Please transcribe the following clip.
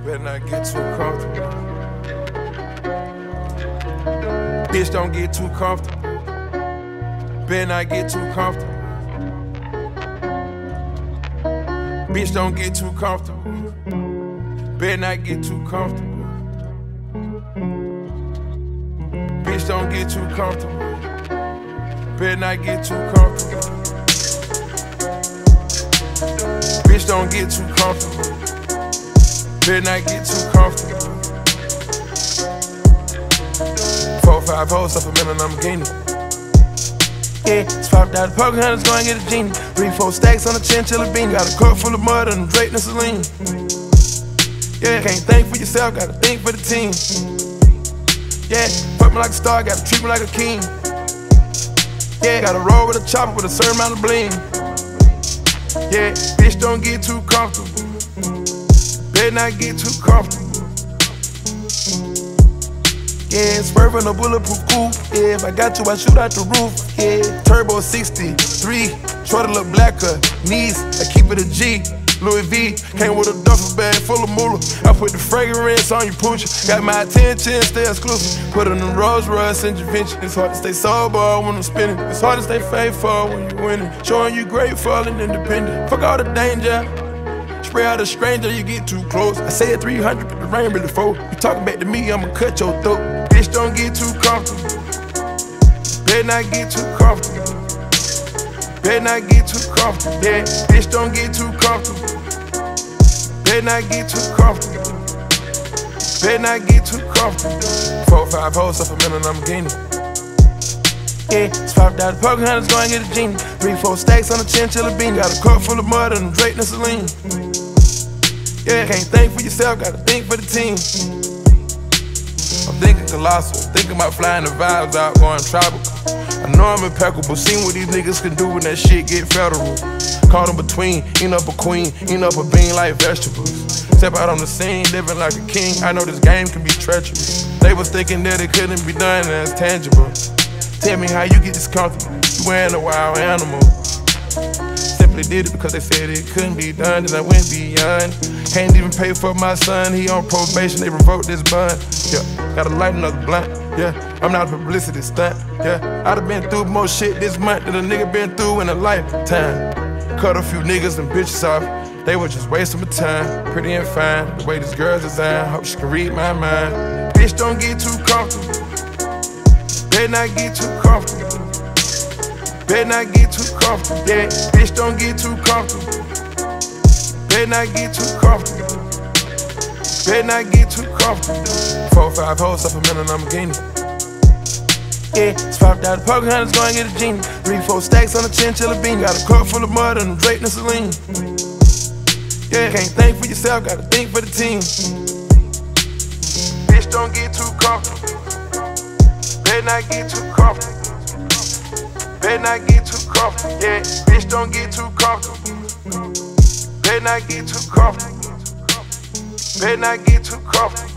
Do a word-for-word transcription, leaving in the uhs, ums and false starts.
Better not get too comfortable. Bitch, don't get too comfortable. Better not get too comfortable. Bitch, don't get too comfortable. Better not get too comfortable. Bitch, don't get too comfortable. Better not get too comfortable. Bitch, don't get too comfortable. Better not get too comfortable. Four, five hoes off a million Lamborghini. Yeah, swapped out the poker hunters, go and get a genie. Three, four stacks on a chinchilla beanie. Got a cup full of mud and Drake and Celine. Yeah, can't think for yourself, gotta think for the team. Yeah, fuck me like a star, gotta treat me like a king. Yeah, gotta roll with a chopper with a certain amount of bling. Yeah, bitch, don't get too comfortable. Better not get too comfortable. Yeah, swerving a bulletproof coupe. Yeah, if I got you, I shoot out the roof. Yeah, turbo sixty-three, shorty look blacker. Knees, I keep it a G. Louis V, came with a duffel bag full of moolah. I put the fragrance on your pooch. Got my attention, stay exclusive. Put it in Rolls Royce and Javinci. It's hard to stay sober when I'm spinning. It's hard to stay faithful when you winning. Showing you grateful and independent. Fuck all the danger. Spray out a stranger, you get too close. I say at three hundred, but the rain really fall. You talking back to me, I'ma cut your throat. Bitch, don't get too comfortable. Better not get too comfortable. Better not get too comfortable. Yeah, bitch, don't get too comfortable. Better not get too comfortable. Better not get too comfortable. Four, five hoes off a million Lamborghini. Yeah, swapped out the poker hunters, go and get a genie. Three, four stacks on a chinchilla beanie. Got a cup full of mud and Drake and Celine. Yeah, can't think for yourself, gotta think for the team. I'm thinking colossal, thinking about flying the vibes out, going tropical. I know I'm impeccable, seen what these niggas can do when that shit get federal. Caught them between, eating up a queen, eating up a bean like vegetables. Step out on the scene, living like a king. I know this game can be treacherous. They was thinking that it couldn't be done and it's tangible. Tell me how you get this comfortable, you wearing a wild animal. Simply did it because they said it couldn't be done, and I went beyond. Can't even pay for my son, he on probation, they revoked this bond. Yeah, gotta light another blunt, yeah, I'm not a publicity stunt, yeah. I'd have been through more shit this month than a nigga been through in a lifetime. Cut a few niggas and bitches off, they were just wasting my time. Pretty and fine, the way this girl's designed, hope she can read my mind. Bitch, don't get too comfortable. Better not get too comfortable. Better not get too comfortable. Yeah, bitch, don't get too comfortable. Better not get too comfortable. Better not get too comfortable. Four, five hoes off a million Lamborghini. Yeah, swapped out the poker hunters, go and get a genie. Three, four stacks on a chinchilla beanie. Got a cup full of mud and Drake and Celine. Yeah, can't think for yourself, gotta think for the team. Bitch, don't get too comfortable. Better not get too comfortable. Better not get too comfortable. Yeah, bitch, don't get too comfortable. Better not get too comfortable. Better not get too comfortable.